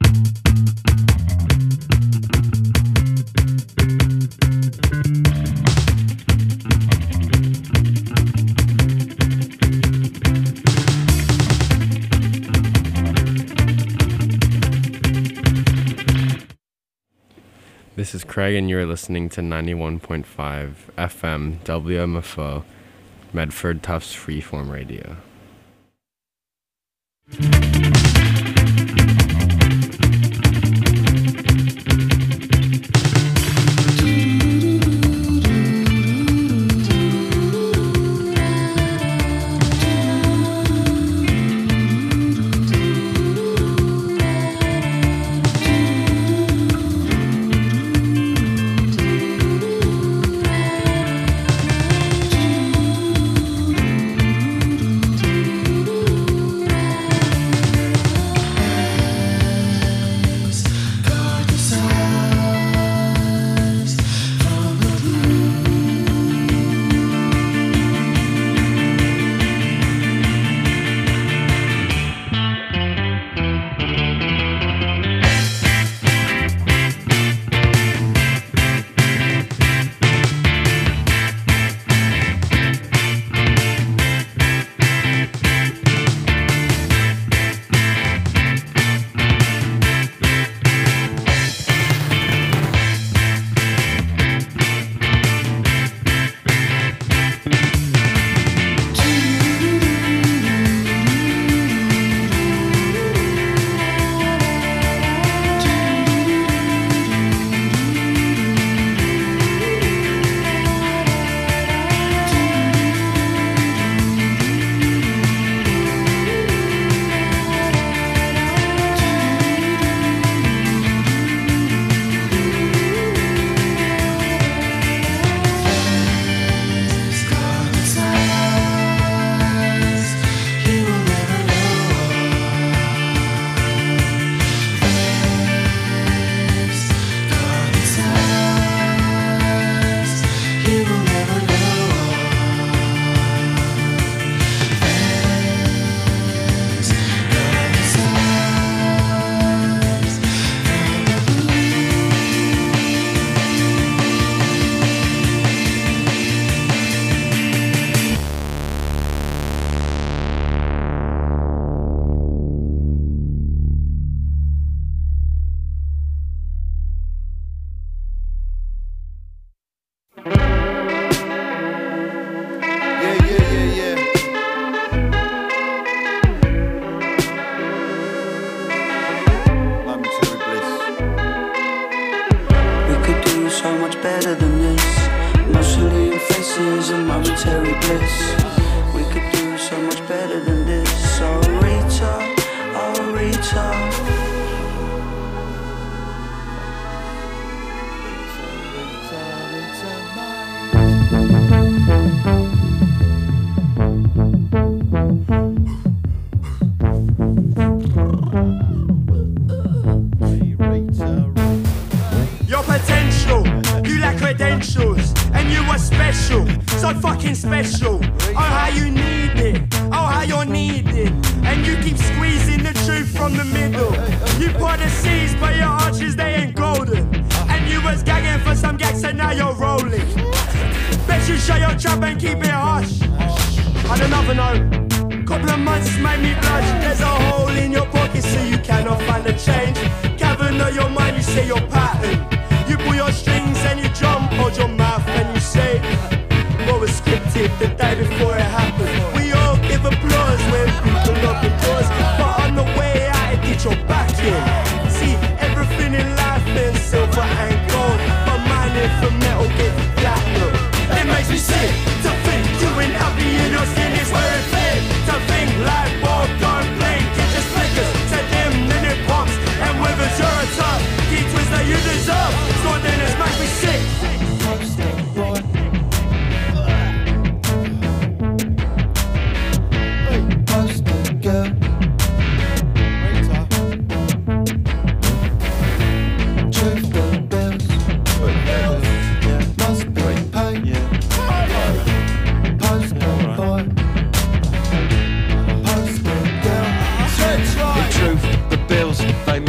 This is Craig, and you're listening to 91.5 FM WMFO, Medford Tufts Freeform Radio.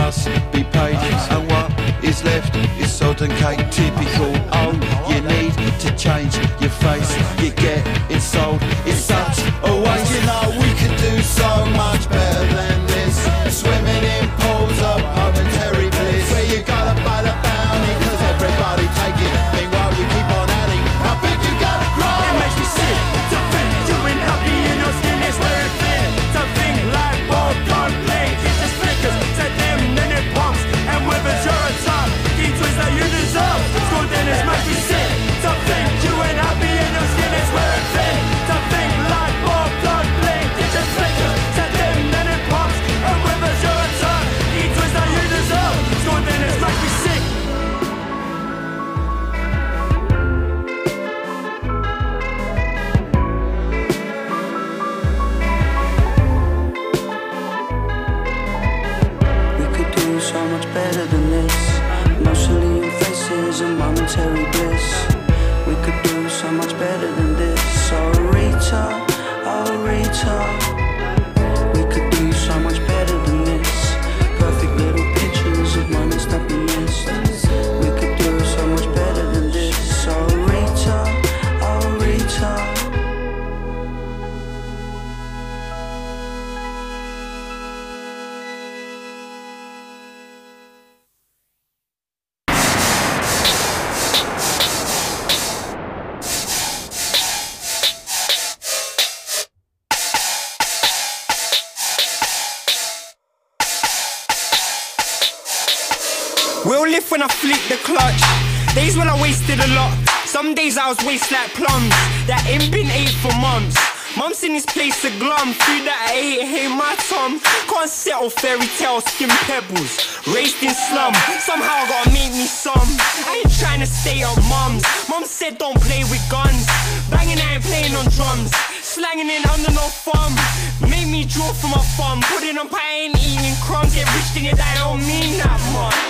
must be paid, and what is left is sodden cake. Typical. Oh, you need to change your face. You get it sold. It's such a waste. You know we could do so much better than this. Swimming in pools of momentary bliss, where you gotta buy the bounty 'cause everybody take it. Meanwhile you keep on adding. How big you gotta grow? It makes me sick to think you've been happy in your skin is where it fit. To think like ball can't play. It just flickers to them, then it pumps. And withers you're a top. Key twist that you deserve. School dinners make me sick to think you ain't happy in your skin is where it fit. To think like ball can't play. It just flickers to them, then it pumps. And withers you're a top. Key twist that you deserve. School dinners make me sick. So much better than this. Mostly in faces and momentary bliss. We could do so much better than this. Oh Rita, oh Rita. We could do so much better than this. Perfect little pictures of moments that we missed. We could do so much better than this. Oh Rita, oh Rita. We'll lift when I flick the clutch. Days when I wasted a lot. Some days I was waste like plums. That ain't been ate for months. Mum's in this place to glum. Food that I ate, hey my Tom. Can't settle fairy tale skin pebbles. Raised in slum. Somehow I gotta make me some. I ain't trying to stay on mums. Mum said don't play with guns. Banging, I ain't playing on drums. Slanging in under no thumb. Made me draw from my thumb. Put it on pie, I ain't eating crumbs. Get rich thinking that I don't mean that much.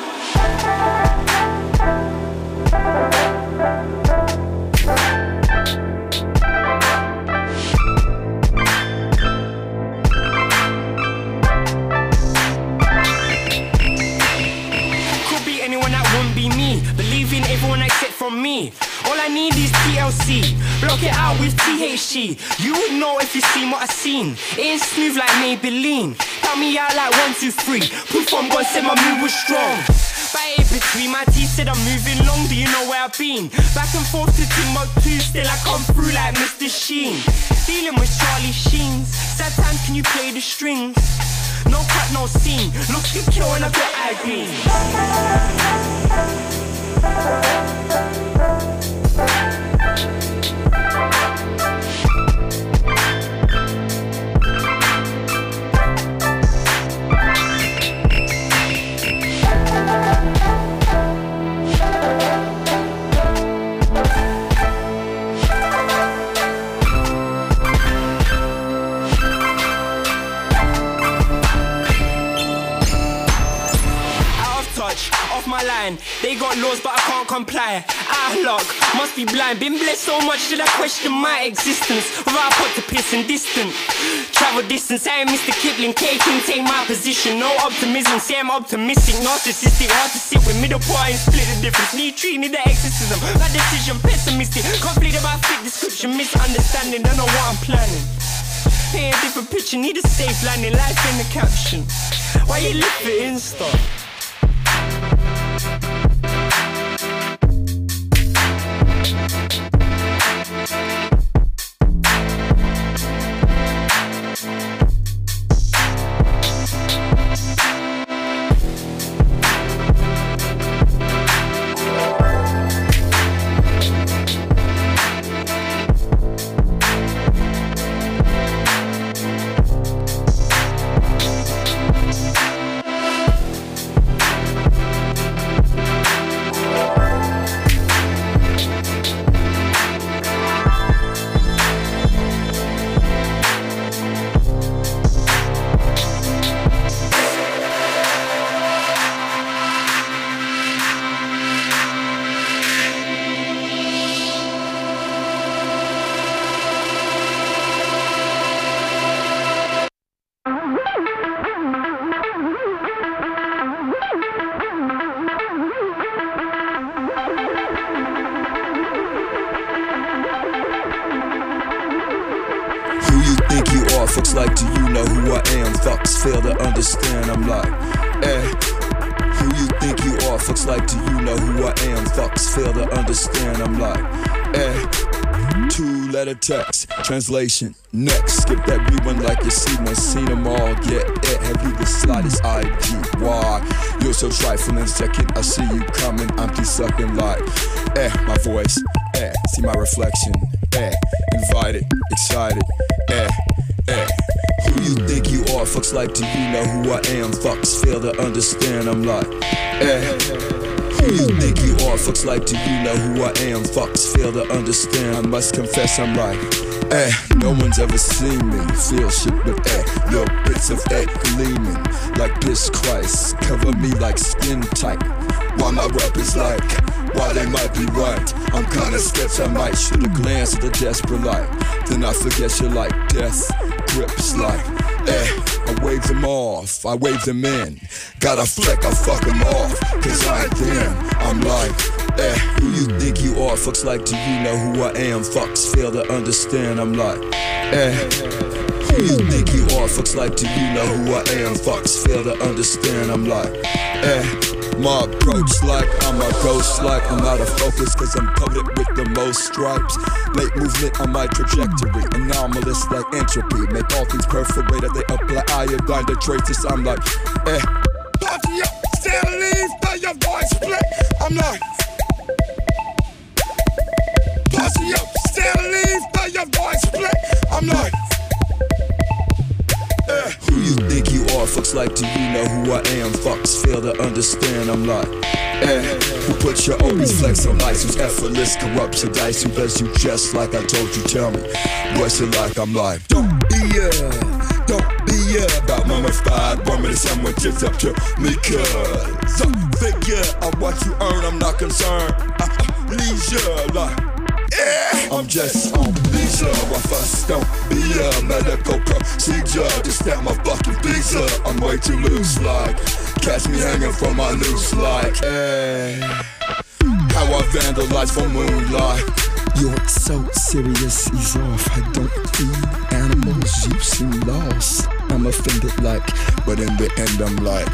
Could be anyone that won't be me. Believe in everyone except from me. All I need is TLC. Block it out with THC. You would know if you seen what I seen. It ain't smooth like Maybelline. Count me out like 1, 2, 3. Proof I'm gonna say my move was strong. Bite between my teeth, said I'm moving long. Do you know where I've been? Back and forth to Timbuktu, still I come through like Mr. Sheen. Dealing with Charlie Sheens. Sad times, can you play the strings? No cut, no scene. Look, you kill and I got eye green. Off my line, they got laws but I can't comply. Out of luck, must be blind. Been blessed so much that I question my existence. Without pot to piss and distant. Travel distance, I ain't Mr. Kipling. K can take my position. No optimism, say I'm optimistic. Narcissistic, hard to sit with middle part and split the difference. Need treating the exorcism. My decision, pessimistic. Complete about fit description. Misunderstanding, don't know what I'm planning. Paint a different picture, need a safe landing. Life in the caption. Why you live for Insta? Fucks like, do you know who I am? Fucks fail to understand. I'm like, who you think you are? Fucks like, do you know who I am? Fucks fail to understand. I'm like, 2-letter text, translation, next. Skip that rewind like you see one, seen them all. Yeah, have you the slightest idea why you're so trifling? Second, I see you coming, I'm keep sucking like, my voice, see my reflection, invited, excited, who you think you are? Fucks like, do you know who I am? Fucks fail to understand. I'm like, who you think you are? Fucks like, do you know who I am? Fucks fail to understand. I must confess I'm right. No one's ever seen me feel shit with little bits of gleaming like this Christ. Cover me like skin tight. Why my rap is like, why they might be right. I'm kinda sketch, I might shoot a glance at the desperate light. Then I forget you like death grips like, I wave them off, I wave them in. Got a fleck, I fuck them off, cause I ain't them. I'm like, who you think you are? Fucks like, do you know who I am? Fucks fail to understand. I'm like, who you think you are? Fucks like, do you know who I am? Fucks fail to understand. I'm like, my approach like I'm a ghost, like I'm out of focus cause I'm coated with the most stripes. Late movement on my trajectory, anomalous like entropy. Make all things perfect way that they apply iodine to traces. I'm like, party up, stand and leave, by your voice split. I'm like, party up, stand and leave, by your voice split. I'm like, who you think you are? Fucks like, do you know who I am? Fucks fail to understand. I'm like, who put your always flex on ice? Who's effortless, corrupts your dice? Who does you just like I told you? Tell me, what's it like? I'm like, don't be about mummified woman. Someone gives up to me cause I figure out what you earn. I'm not concerned. Leisure like, I'm just on visa. I first don't be a medical procedure. Just snap my fucking visa. I'm way too loose like, catch me hanging from my noose like, how I vandalize for moonlight. You're so serious, ease off. I don't feed animals, you seem lost. I'm offended like, but in the end I'm like,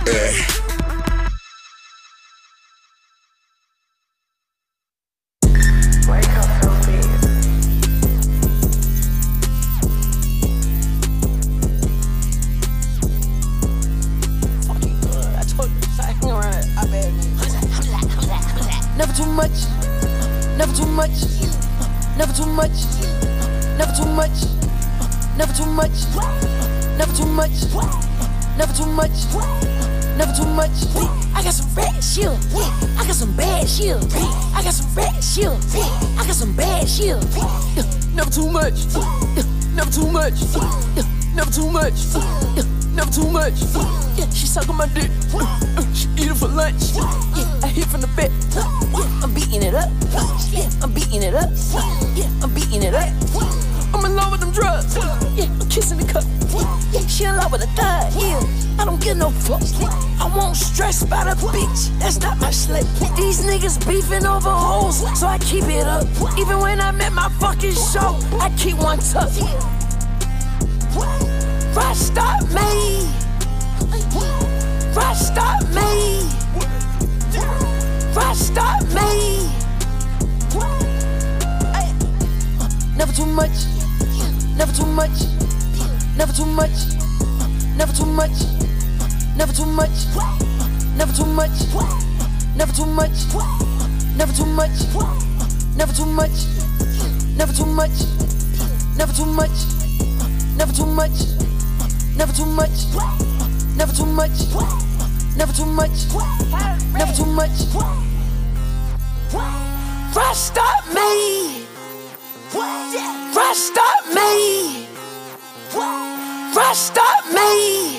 Never too much, never too much, never too much, never too much, never too much, never too much, never too much, never too much. I got some red shit, I got some bad shit, I got some red shit, I got some bad shit. Never too much, never too much, never too much, never too much. She suck on my dick, she eat it for lunch. I hit from the back, I'm beating it up. I'm beating it up. I'm beating it up. I'm in love with them drugs. I'm kissing the cup. She in love with a thug. I don't give no fuck. I won't stress about a bitch. That's not my slut. These niggas beefing over hoes, so I keep it up. Even when I'm at my fucking show, I keep one tuck. Rush stop me. Rush stop me. Rush stop me. Never too much. Never too much. Never too much. Never too much. Never too much. Never too much. Never too much. Never too much. Never too much. Never too much. Never too much. Never too much. Never too much. Never too much. Never too much. Never too much. Rush stop me. Rush stop me. Rush stop me.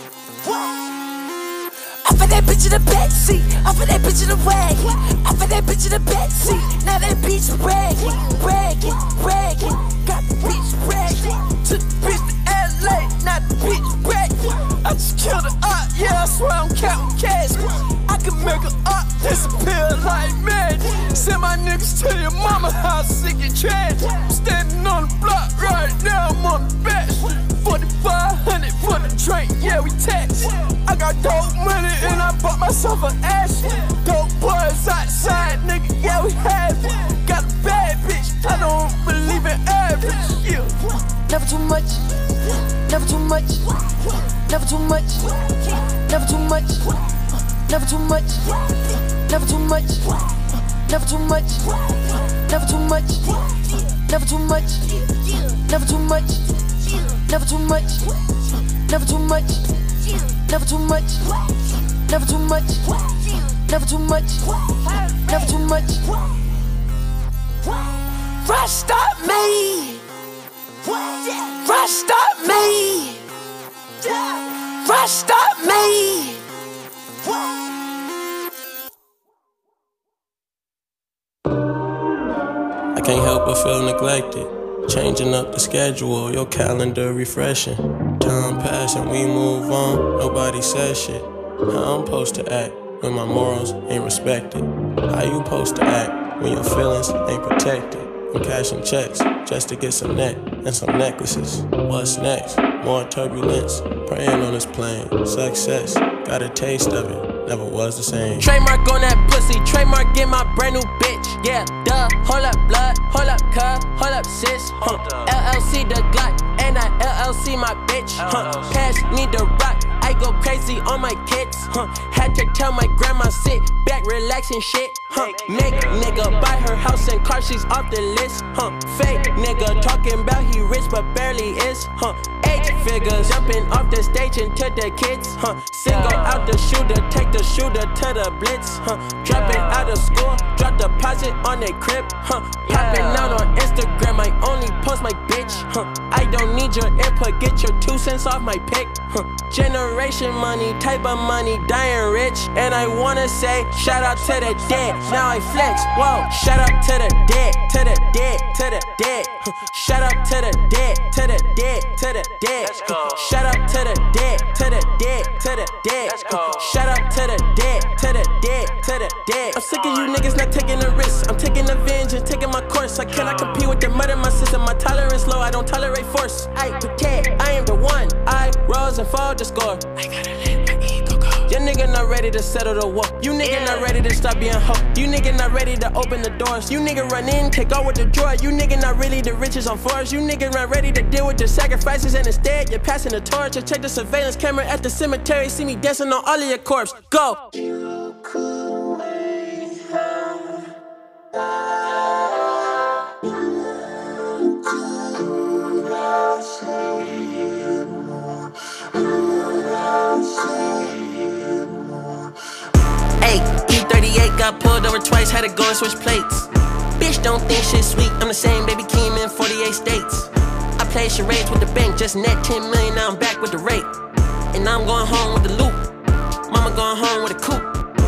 Off of that bitch in the backseat. Off of that bitch in the wagon. Off of that bitch in the backseat. Now that bitch bragging, bragging, bragging. Got the bitch bragging. Took the bitch to LA. Now the bitch bragging. I just killed an art. Yeah, I swear I'm counting cash. I can make an art disappear like magic. Send my niggas to your mama house, sick and trash. I'm standing on the block right now. I'm on the back street. off of Ashley. Dope boys outside, nigga, yeah, we have it. Got a bad bitch, I don't believe in average. Yeah. Never too much, never too much, never too much, never too much, never too much, never too much, never too much, never too much, never too much, never too much, never too much, never too much, never too much, never too much, never too much, never too much. Rest up me. Rest up me. Rest up me. I can't help but feel neglected. Changing up the schedule, your calendar refreshing. Time passing, we move on, nobody says shit. How I'm supposed to act when my morals ain't respected? How you supposed to act when your feelings ain't protected? I'm cashing checks just to get some neck and some necklaces. What's next? More turbulence, praying on this plane. Success, got a taste of it, never was the same. Trademark on that pussy, trademark in my brand new bitch. Yeah, duh, hold up blood, hold up cuz, hold up sis. LLC the Glock, and I LLC my bitch. Pass me the rock, I go crazy on my kids. Had to tell my grandma sit back, relaxing shit. Make nigga buy her house and car, she's off the list. Fake nigga talking about he rich but barely is. 8 figures jumping off the stage into the kids. Single out the shooter, take the shooter to the blitz. Dropping out of school, drop deposit on their crib. Popping out on Instagram, I only post my bitch. I don't need your input, get your 2 cents off my pick. Generation money, type of money, dying rich. And I wanna say, shout out to the dead. Now I flex, whoa. Shout out to the dead, to the dead, to the dead. Shout out to the dead, to the dead, to the dead. Shout out to the dead, to the dead, to the dead. Shout out to the dead, to the dead, to the dead. I'm sick of you niggas not taking the risk. I'm taking the vengeance, taking my course. I cannot compete with the mud in my system. My tolerance low, I don't tolerate force. I protect, I am the one. I rose and fall to score. I gotta let my ego go. Your nigga not ready to settle the war. You nigga not ready to stop being hoe. You nigga not ready to open the doors. You nigga run in, take all with the joy. You nigga not really the riches on force. You nigga not ready to deal with the sacrifices, and instead you're passing the torch. I check the surveillance camera at the cemetery, see me dancing on all of your corpse. Go. You could wait Hey, E38 got pulled over twice, had to go and switch plates. Bitch don't think shit sweet, I'm the same baby Keem in 48 states. I play charades with the bank, just net 10 million, now I'm back with the rate. And now I'm going home with the loop, mama going home with a coupe.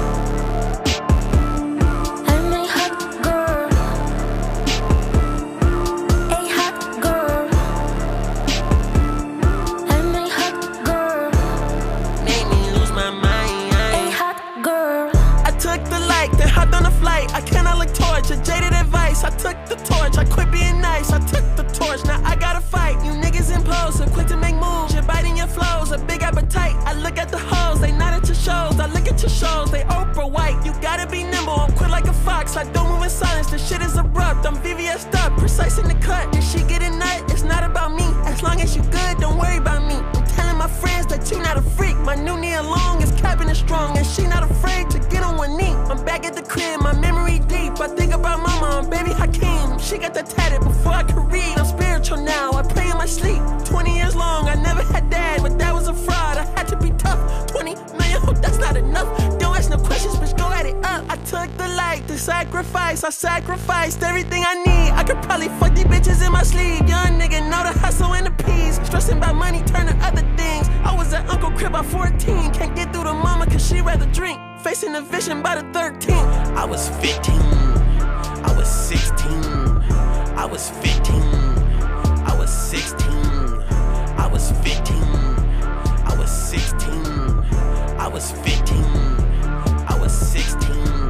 I cannot look towards your jaded advice. I took the torch, I quit being nice. I took the torch, now I gotta fight. You niggas impulsive, quick to make moves. You're biting your flows, a big appetite. I look at the hoes, they not at your shows. I look at your shows, they Oprah White. You gotta be nimble, I'm quick like a fox. I don't move in silence, this shit is abrupt. I'm VVS'd up, precise in the cut. If she get a nut, it's not about me. As long as you good, don't worry about me. I'm telling my friends that you not a freak. My new Nia Long is capping strong, and she not afraid to get on one knee. I'm back at the crib, my memory deep. I think about mama, I'm baby Hakeem. She got that tatted before I could read. I'm spiritual now, I pray in my sleep. 20 years long, I never had dad, but that was a fraud. I had to be tough. 20 million, oh, that's not enough. Don't ask no questions, bitch, go at it up. I took the light, the sacrifice. I sacrificed everything I need. I could probably fuck these bitches in my sleep. Young nigga know the hustle and the peas. Stressing about money, turn to other things. I was at Uncle Crib by 14. Can't get through to mama, cause she rather drink. Facing the vision by the 13th. I was 15, I was 16, I was 15, I was 16, I was 15, I was 16, I was 15, I was 16.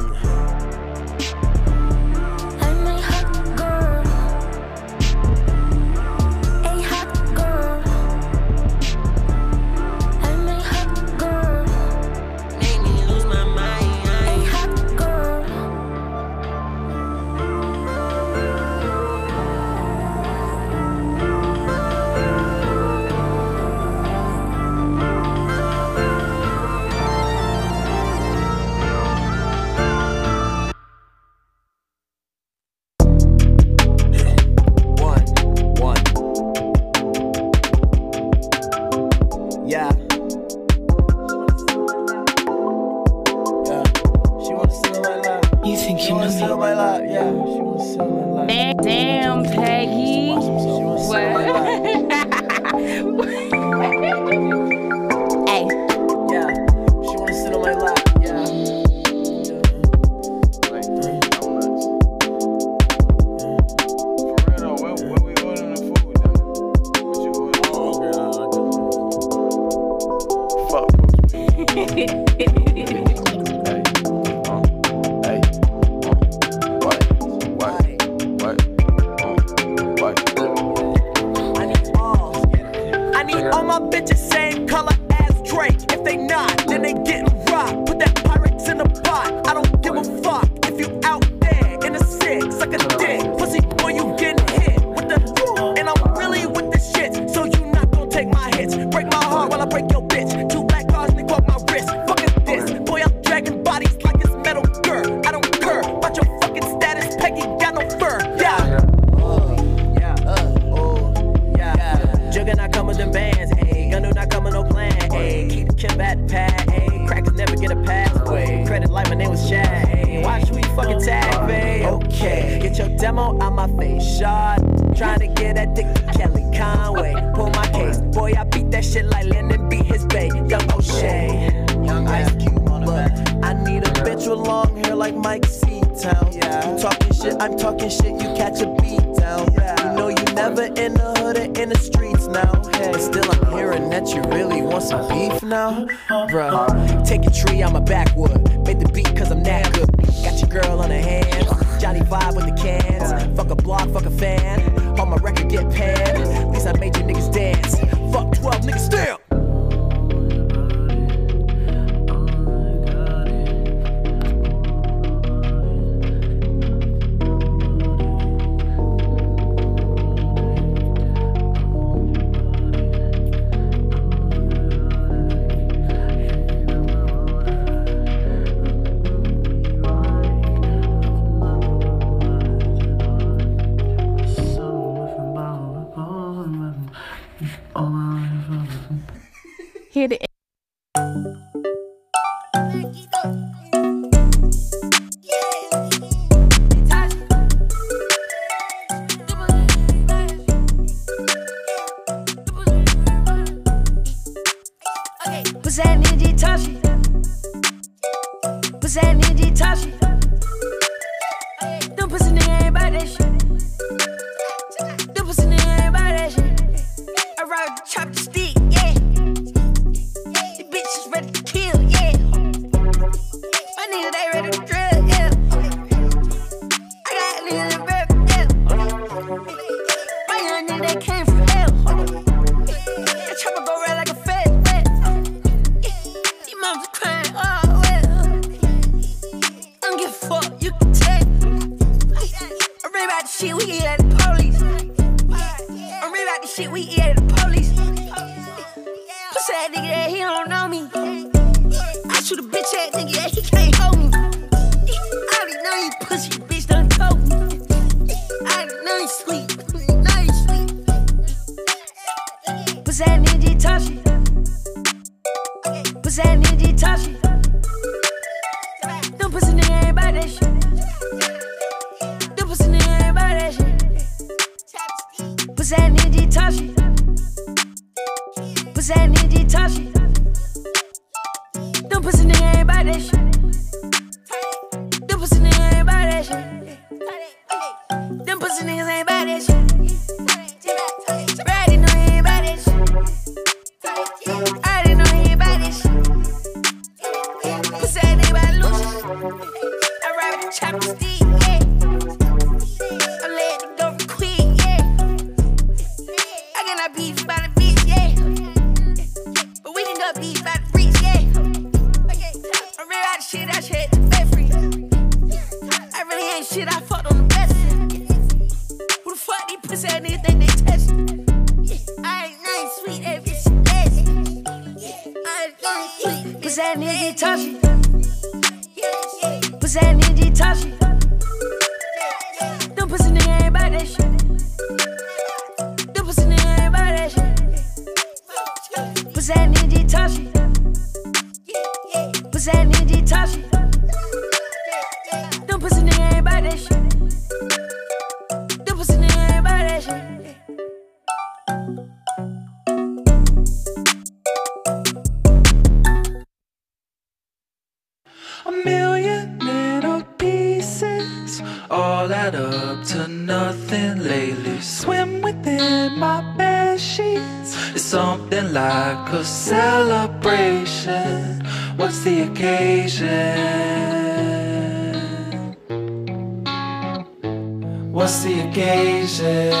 I'm a hot girl, a hot girl. I'm a hot girl. Made me lose my mind. You think you know me? Sit on my lap, yeah. She wants to sit on my lap. Damn, Peggy. What? Hey. Yeah. She wanna sit on my lap, yeah. Here the A million little pieces all add up to nothing lately. Swim within my bed sheets. It's something like a celebration. What's the occasion? What's the occasion?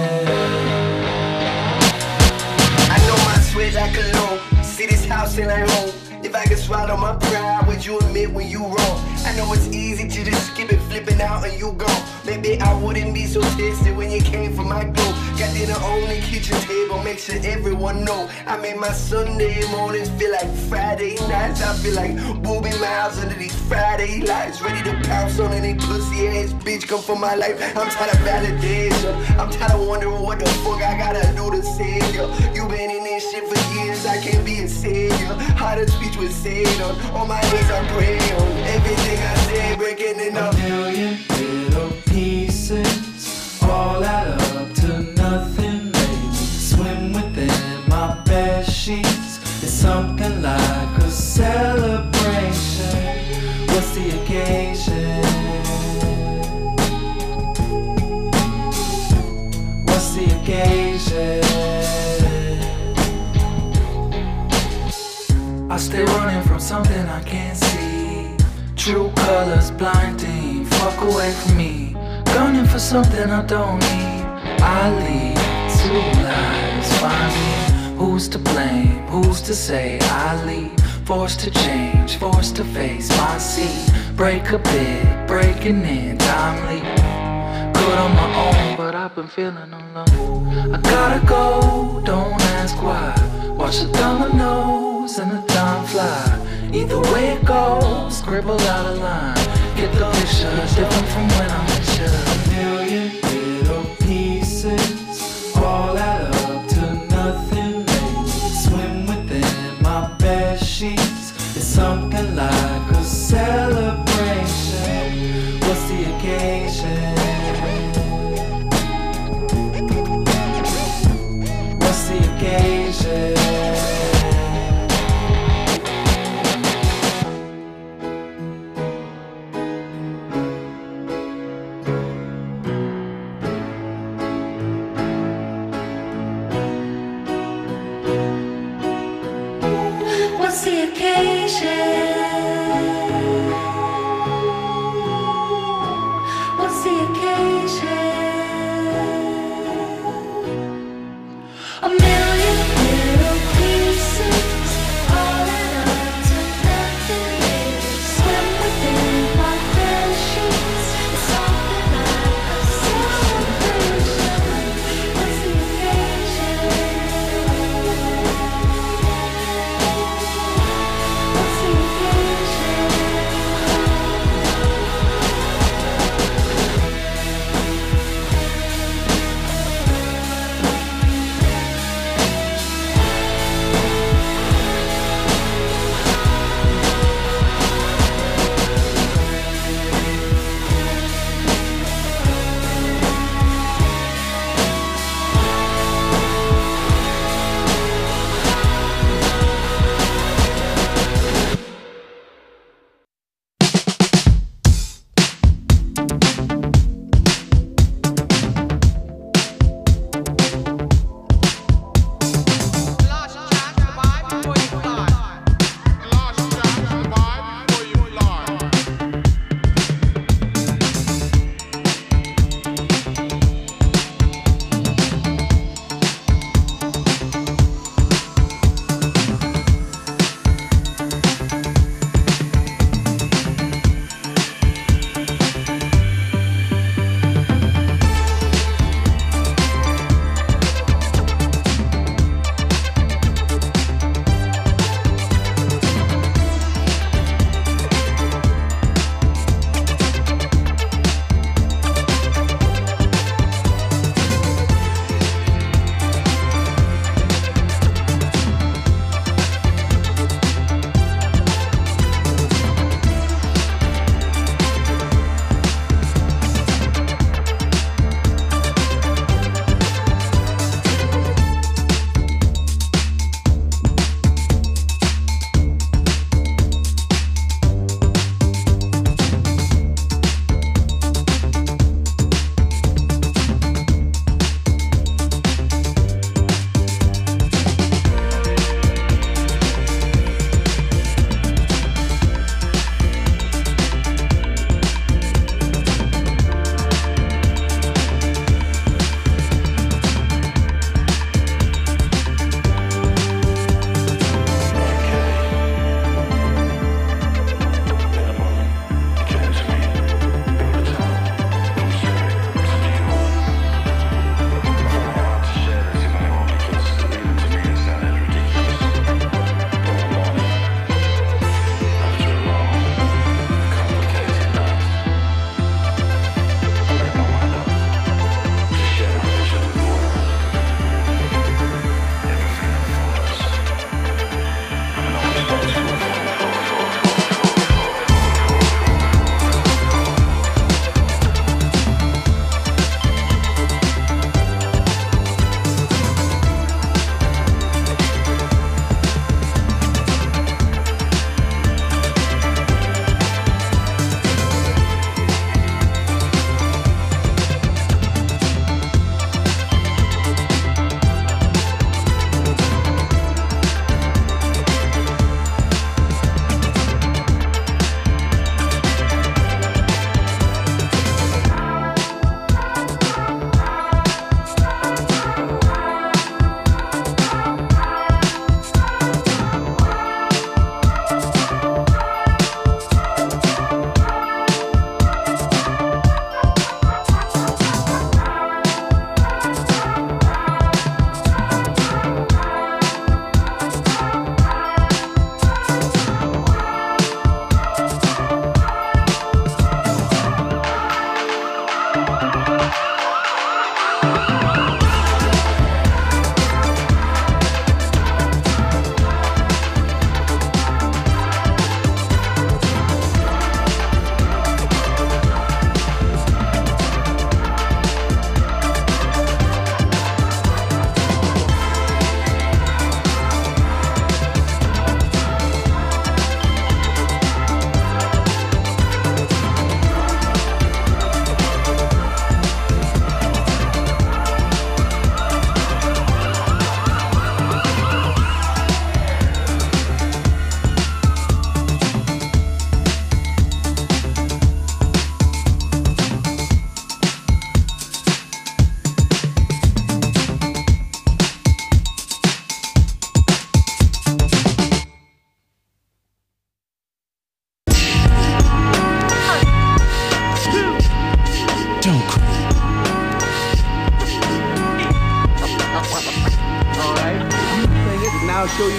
I know my sweat like a loan. See this house and I home. If I could swallow my pride, would you admit when you wrong? I know it's easy to just skip it, flipping out and you gone. Maybe I wouldn't be so tested when you came for my glow. Got dinner on the kitchen table, make sure everyone know. I made my Sunday mornings feel like Friday nights. I feel like Booby Miles under these Friday lights. Ready to pounce on any pussy ass bitch come for my life. I'm tired of validation. I'm tired of wondering what the fuck I gotta do to save you. You been in this shit for years, I can't be a savior. How to speech was said on my knees I pray on. Everything I say breaking it up. A million little pieces all add up to nothing lately. Swim within my bed sheets. It's something like a celebration. What's the occasion? What's the occasion? I stay running from something I can't see. True colors blinding, fuck away from me. Gunning for something I don't need. I lead two lives, find me. Who's to blame, who's to say I leave? Forced to change, forced to face my seat. Break a bit, breaking in, timely. Good on my own, but I've been feeling alone. I gotta go, don't ask why. Watch the dominoes and the time fly. Either way it goes, scribble out a line. Get the picture, different from when I'm with you. A million little pieces all add up to nothing lately. Swim within my bed sheets. It's something like a celebration. What's the occasion? What's the occasion?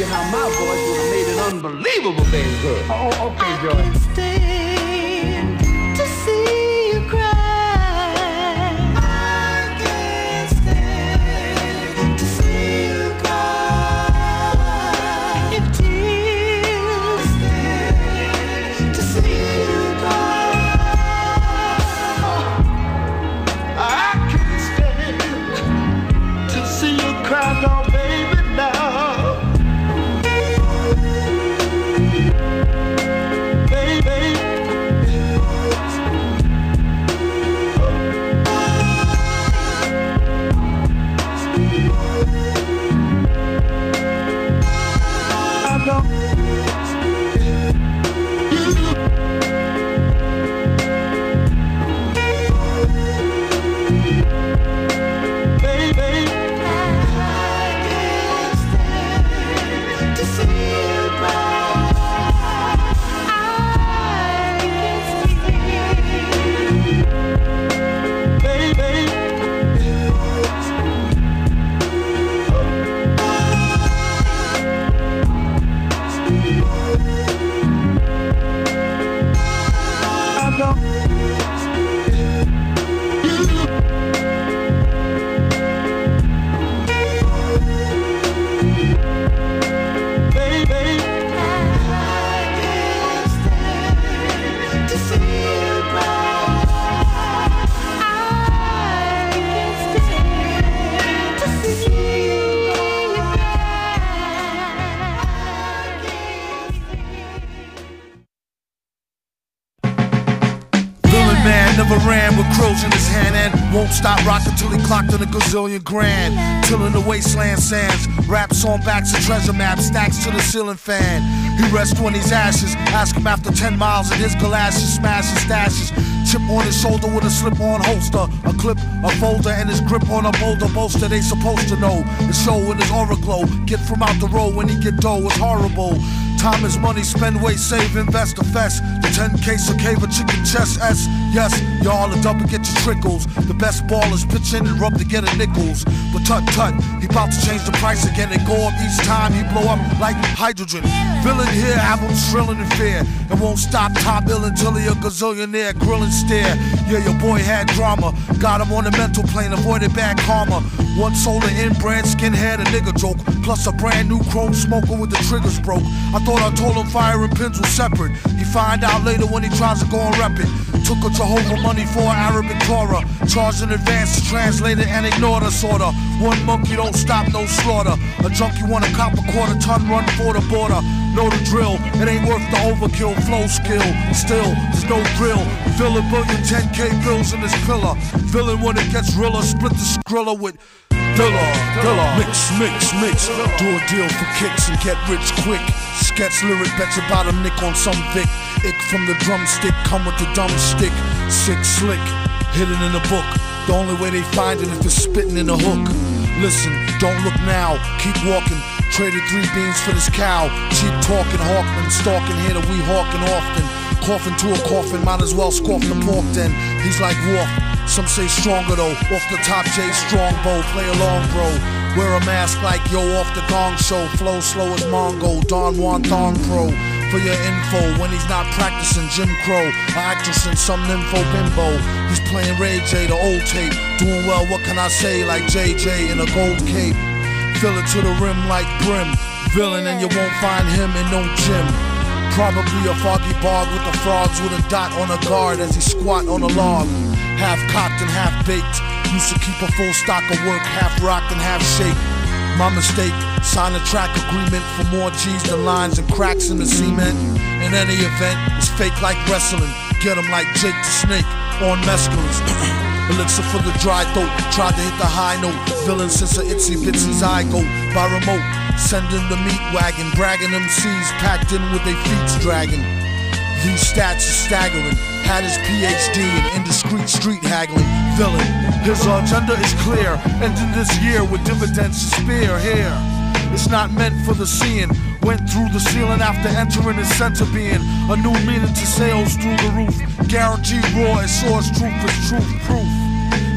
how my voice would have made an unbelievable bass good. Oh, okay, Joy. To see you cry. I can't stand to see you cry. If tears stand to see you cry. I can't stand to see you cry, no, baby, now. Never ran with crows in his hand and won't stop rocking till he clocked in a gazillion grand. Tilling the wasteland sands, raps on backs of treasure maps, stacks to the ceiling fan. He rests when he's ashes, ask him after 10 miles in his galoshes, smash his stashes. Chip on his shoulder with a slip-on holster, a clip, a folder, and his grip on a boulder bolster. They supposed to know, the show in his aura glow. Get from out the road when he get dough, it's horrible. Time is money, spend, wait, save, invest, a fest. The 10K cave a chicken chest S. Yes, y'all are double, get your trickles. The best ballers pitch in and rub to get a nickels. But tut, he about to change the price again and go up each time he blow up like hydrogen. Villain here, have him shrilling in fear. And won't stop top ill until he a gazillionaire, grilling stare. Yeah, your boy had drama, got him on the mental plane, avoided bad karma. One solar inbred skinhead, a nigga joke, plus a brand new chrome smoker with the triggers broke. I thought I told him fire and pins were separate. He find out later when he tries to go and rep it. Took a Jehovah money for Arabic Torah, charged in advance to translate it and ignored us order. One monkey don't stop, no slaughter. A junkie want a cop a quarter ton, run for the border. Know the drill, it ain't worth the overkill. Flow skill, still, there's no thrill. Fill a billion 10K bills in this pillar. Villain when it gets realer, split the skrilla with Dilla. Mix. Do a deal for kicks and get rich quick. Sketch lyric, bet your bottom nick on some Vic. Ick from the drumstick, come with the dumb stick. Sick, slick, hidden in the book. The only way they find it if it's spitting in a hook. Listen, don't look now, keep walking. Traded 3 beans for this cow. Cheap talking, Hawkman, stalking here that we hawking often. Coughing to a coffin, might as well scoff the pork then. He's like Wolf, some say stronger though. Off the top, J Strongbow, play along bro. Wear a mask like yo off the Gong Show. Flow slow as Mongo, Don Juan Thong Pro. For your info, when he's not practicing Jim Crow, an actress in some nympho bimbo. He's playing Ray J, the old tape. Doing well, what can I say, like JJ in a gold cape. Fill it to the rim like brim. Villain and you won't find him in no gym. Probably a foggy bog with the frogs with a dot on a guard as he squat on a log. Half cocked and half baked. Used to keep a full stock of work, half rocked and half shake. My mistake, sign a track agreement for more G's than lines and cracks in the cement. In any event, it's fake like wrestling. Get him like Jake the Snake on mescalines. Elixir for the dry throat, tried to hit the high note. Villain since a itsy bitsy zygote by remote. Sending the meat wagon, bragging MCs packed in with their feet dragging. These stats are staggering. Had his PhD in indiscreet street haggling. Villain, his agenda is clear. Ending this year with dividends to spare here. It's not meant for the seeing. Went through the ceiling after entering his center being. A new meaning to sales through the roof. Guaranteed raw, it soars truth is truth proof.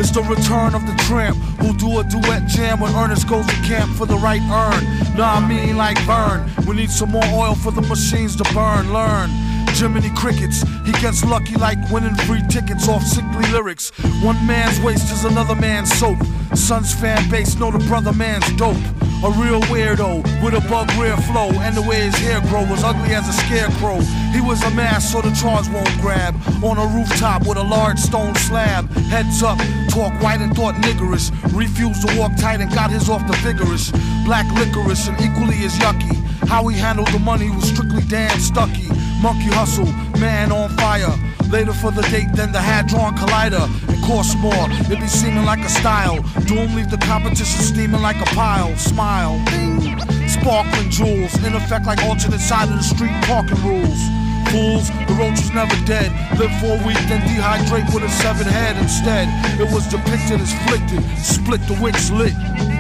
It's the return of the tramp who'll do a duet jam when Ernest goes to camp for the right urn. Nah, I mean like Vern. We need some more oil for the machines to burn. Learn. Jiminy Crickets, he gets lucky like winning free tickets off sickly lyrics. One man's waste is another man's soap. Son's fan base know the brother man's dope. A real weirdo with a bug rear flow, and the way his hair grow was ugly as a scarecrow. He was a mass so the charge won't grab. On a rooftop with a large stone slab. Heads up, talk white and thought niggerish. Refused to walk tight and got his off the vigorous. Black licorice and equally as yucky. How he handled the money was strictly damn stucky. Monkey hustle, man on fire. Later for the date than the Hadron Collider. It costs more, it be seeming like a style. Doom leave the competition steaming like a pile. Smile, ding. Sparkling jewels, in effect like alternate side of the street parking rules. Fools, the roach was never dead. Live for a week, then dehydrate with a severed head instead. It was depicted as flicted, split the wicks lit.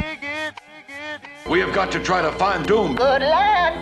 We have got to try to find Doom. Good luck.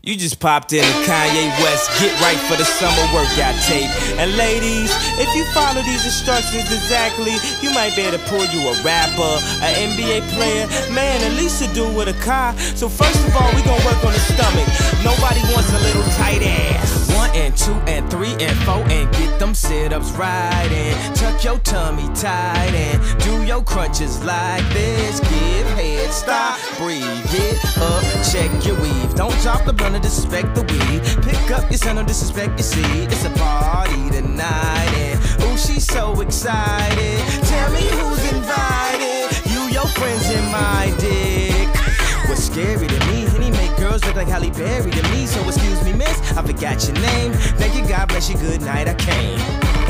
You just popped in to Kanye West, get right for the summer workout tape. And ladies, if you follow these instructions exactly, you might be able to pull you a rapper, an NBA player, man, at least to do with a car. So first of all, we gon' work on the stomach. Nobody wants a little tight ass. 1 and 2 and 3 and 4 and get them sit-ups right and tuck your tummy tight and do your crunches like this. Give head, stop, breathe, get up, check your weave. Don't drop the blunt or disrespect the weed. Pick up your son, don't disrespect your seed. It's a party tonight and ooh, she's so excited. Tell me who's invited. You, your friends, and my dick. What's scary to me, and he make girls look like Halle Berry to me. So excuse me, miss, I forgot your name. Thank you, God bless you, good night, I came.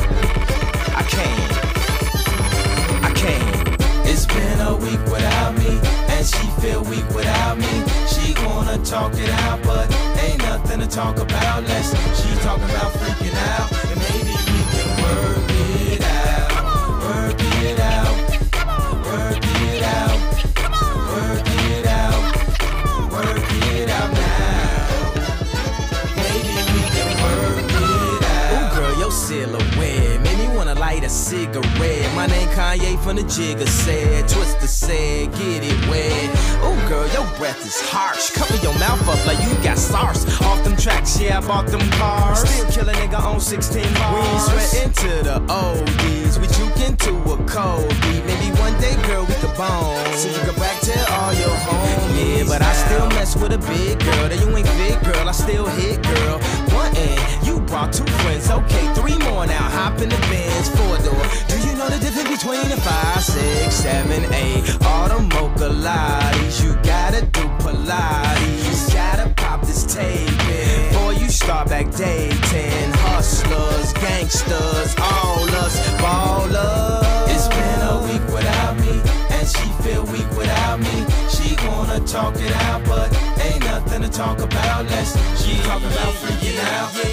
It's been a week without me, and she feel weak without me. She wanna talk it out, but ain't nothing to talk about. Less she talking about freaking out, and maybe we can work it out. Work it out. Work it out. Work it out. Work it out now. Maybe we can work it out. Ooh, girl, your silhouette made me wanna light a cigarette. My name Kanye from the Jigger said, Twister said, get it wet. Oh girl, your breath is harsh. Cover your mouth up like you got SARS. Off them tracks, yeah, I bought them cars. Still kill a nigga on 16 bars. We ain't sweating to the oldies. We juke into a cold beat. Maybe one day, girl, we could bone. So you can back tell all your homies. Yeah, but I still mess with a big girl. That you ain't fit, girl, I still hit, girl. 1 and you brought 2 friends. Okay, 3 more now. Hop in the Benz 4-door. Do you know the difference between a 5, 6, 7, 8? All the mocha lotties. You gotta do Pilates. You gotta pop this tape in before you start back dating. Hustlers, gangsters, all us ballers. It's been a week without me, and she feel weak without me. She wanna talk it out, but ain't nothing to talk about. Less she talk about freaking out. Work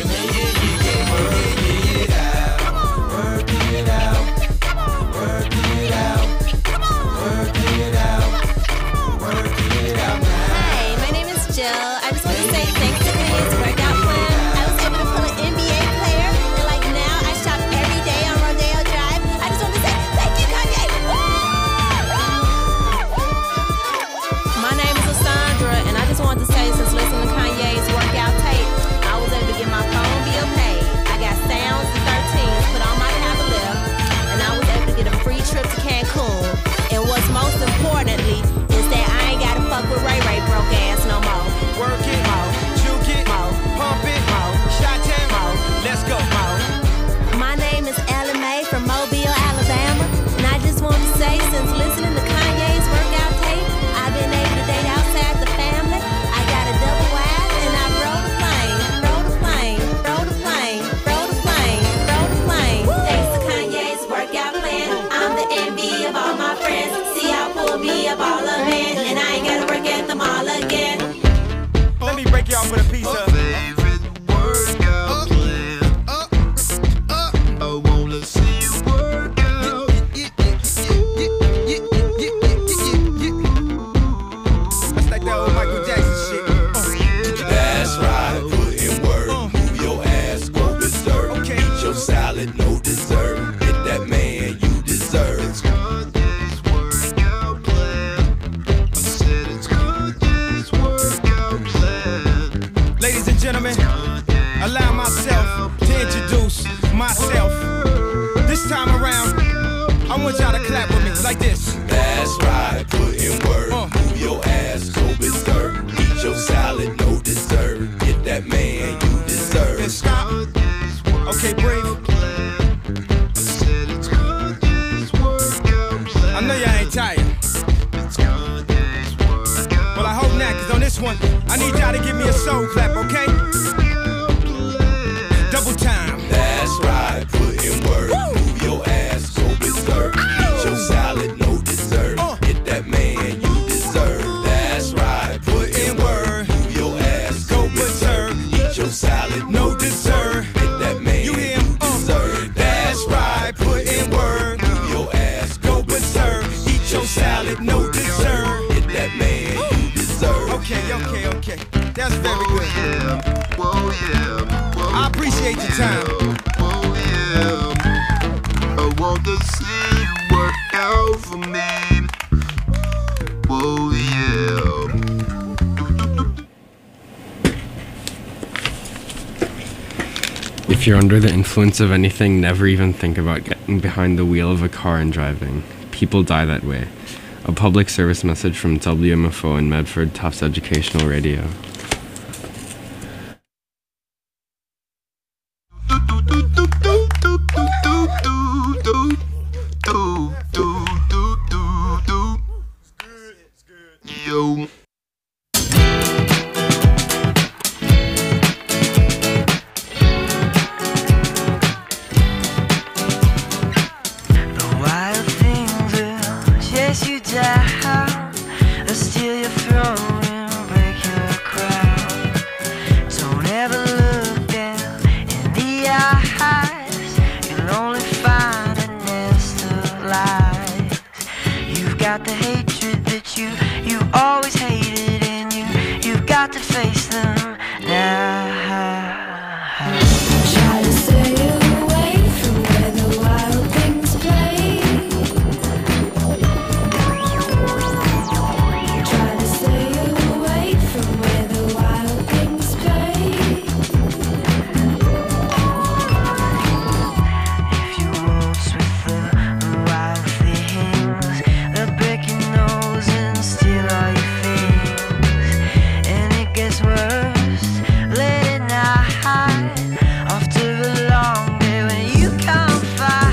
it out. Work it out. Work it out. Work it out. Work it out now. Hi, my name is Jill. I just want to say thanks to Kanye's workout plan. I was able to pull an NBA player, and like now I shop every day on Rodeo Drive. I just want to say thank you, Kanye. My name is Alessandra, and I just wanted to say since listening to Kanye's workout tape, I was able to get my phone bill paid. I got sounds and 13s put on my cavalier, and I was able to get a free trip to Cancun. And what's most importantly is that I ain't gotta fuck with Ray Ray broke ass no more. Work it, juke it, pump it, shot it, let's go. My name is Ella Mae from Mobile, Alabama, and I just want to say since listening to Kanye's workout tape, I've been able to date outside the family. I got a double wide and I rode a plane, rode a plane, rode a plane, rode a plane, rode a plane. Thanks to Kanye's workout plan, I'm the envy of all my friends. See how pull me a baller man, and I ain't gotta work at the mall again. Let me break y'all with a piece of favorite workout plan. I wanna see you work out. That's like that old Michael Jackson shit. That's right, put in work, move your ass, go berserk. Eat your salad, no dessert. Get that man you deserve. It's Kanye's workout plan. I said it's Kanye's workout plan. Ladies and gentlemen, allow myself to introduce myself. This time around, I want y'all to clap with me like this. That's right, put in work, move your ass, go berserk. Eat your salad, no dessert. Get that man you deserve. And stop. Okay, breathe. I know y'all ain't tired. Well, I hope not, cause on this one, I need y'all to give me a soul clap, okay? Double time. That's right, put in work, move your ass, go berserk. Eat your salad, no dessert. time. Oh yeah, I want to see you work out for me. Oh yeah. If you're under the influence of anything, never even think about getting behind the wheel of a car and driving. People die that way. A public service message from WMFO and Medford Tufts Educational Radio. Yo. Got the hatred that you always hated, and you've got to face them now. Try to stay away from where the wild things play. Try to stay away from where the wild things play. If you waltz with the wild things, they'll break your nose and steal all your things. And it gets worse late at night, after a long day when you can't fight.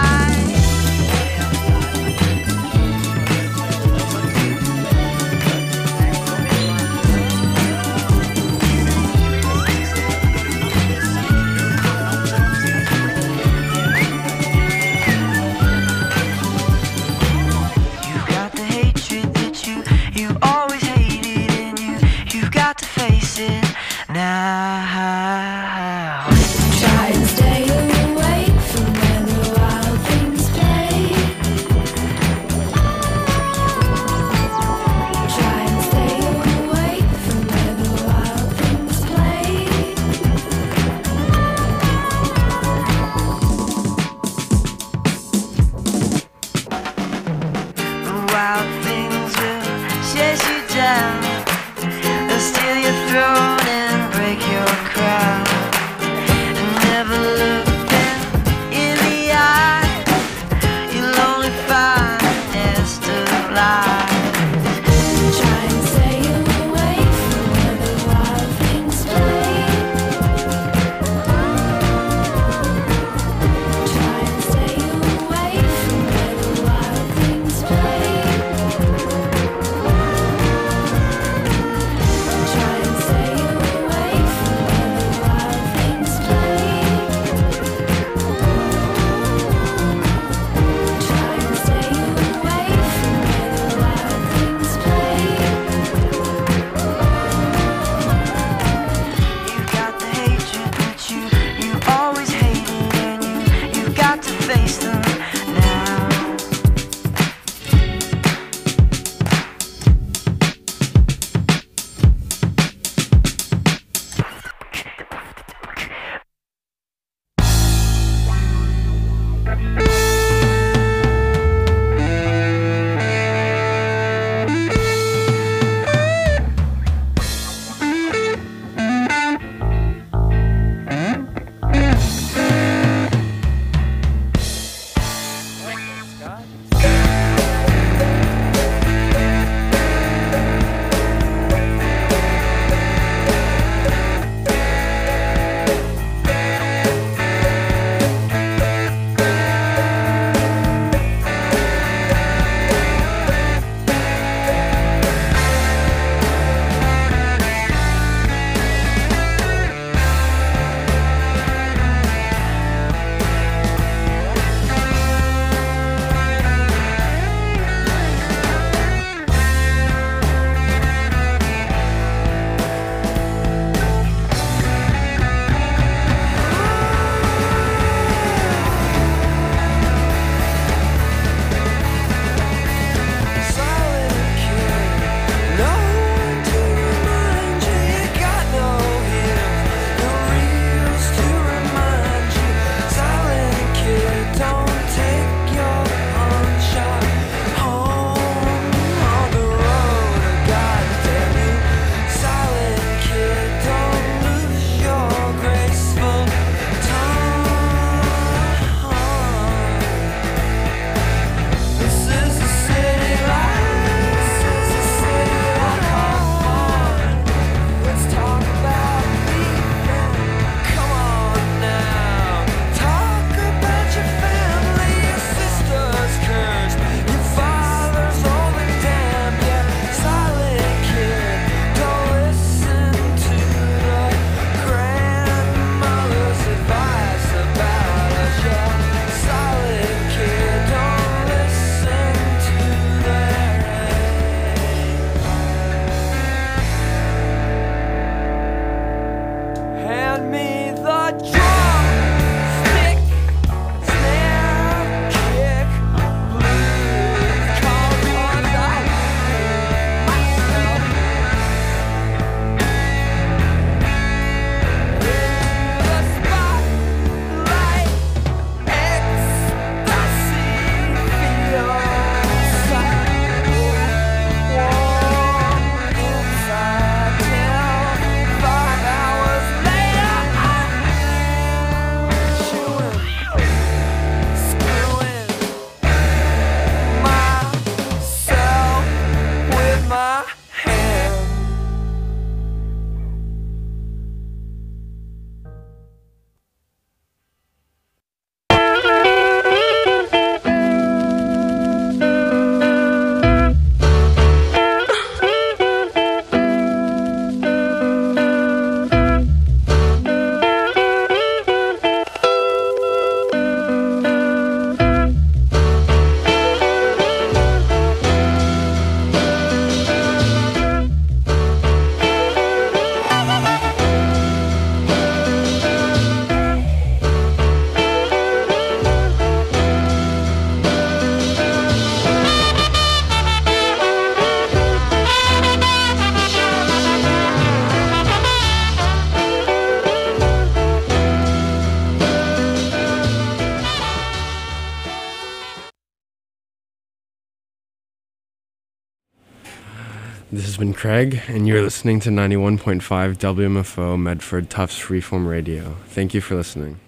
You've got the hatred that you always hated, and you've got to face it now. Try and stay away from where the wild things play. Try and stay away from where the wild things play. The wild things will chase you down. They'll steal your throne and break your This has been Craig, and you're listening to 91.5 WMFO Medford Tufts Freeform Radio. Thank you for listening.